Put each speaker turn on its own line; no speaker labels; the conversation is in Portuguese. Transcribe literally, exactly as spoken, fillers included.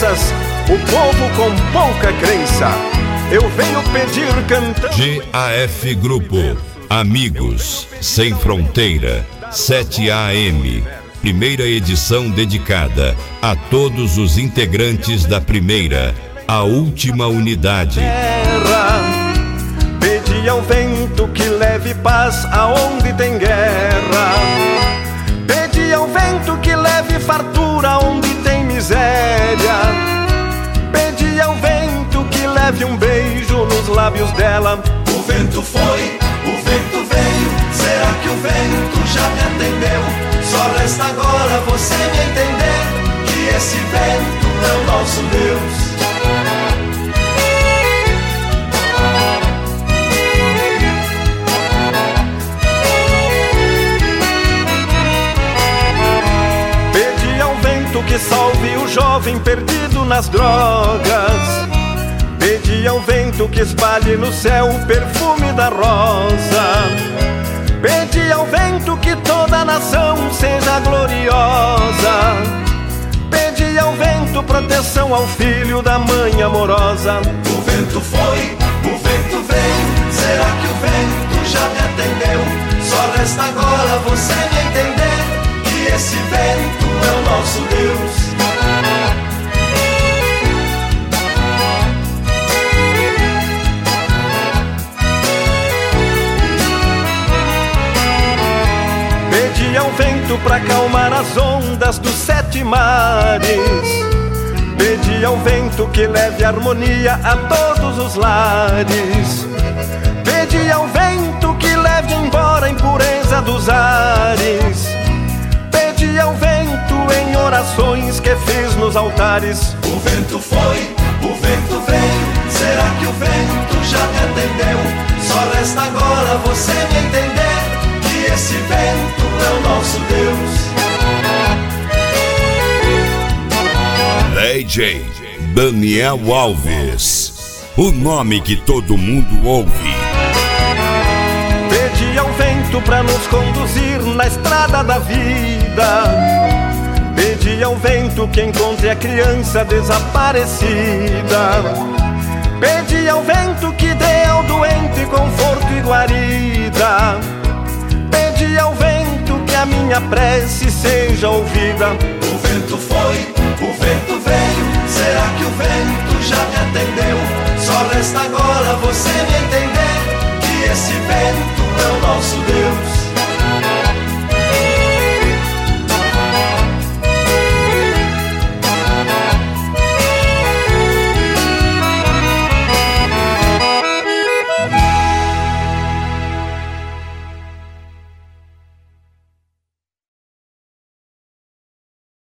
promessas, o povo com pouca crença. Eu venho pedir cantando.
G A F Grupo, Amigos Sem Fronteira, sete A M. Primeira edição dedicada a todos os integrantes da primeira, a última unidade.
Terra, pedi ao vento que leve paz aonde tem guerra. Pedi ao vento que leve fartura onde tem miséria. Pedi ao vento que leve um beijo nos lábios dela.
O vento foi, o vento veio. Será que o vento já me atendeu? Só resta agora você me entender que esse vento é o nosso Deus.
Pedi ao vento que salve o jovem perdido nas drogas. Pedi ao vento que espalhe no céu o perfume da rosa. Pedi ao vento que toda a nação seja gloriosa. Pedi ao vento proteção ao filho da mãe amorosa.
O vento foi, o vento veio. Será que o vento já me atendeu? Só resta agora você me entender que esse vento é o nosso Deus.
Pedi ao vento pra acalmar as ondas dos sete mares. Pedi ao vento que leve harmonia a todos os lares. Pedi ao vento que leve embora a impureza dos ares. Pedi ao vento em orações que fiz nos altares.
O vento foi, o vento veio. Será que o vento já me atendeu? Só resta agora você me entender que esse vento é o nosso Deus.
D J Daniel Alves, o nome que todo mundo ouve.
Pedi ao vento pra nos conduzir na estrada da vida. Pedi ao vento que encontre a criança desaparecida. Pedi ao vento que dê ao doente conforto e guarida. Pedi ao vento que a minha prece seja ouvida.
O vento foi, o vento veio. Será que o vento já me atendeu? Só resta agora você me entender que esse vento é o nosso Deus.